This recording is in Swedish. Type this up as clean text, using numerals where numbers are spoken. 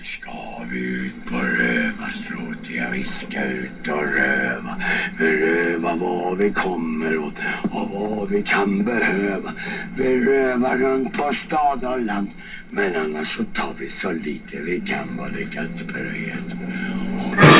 Ska vi ut på rövarstråt? Ja, vi ska ut och röva. Vi rövar vad vi kommer åt och vad vi kan behöva. Vi rövar runt på stad och land. Men annars så tar vi så lite vi kan, vad det Kasper och Jesper.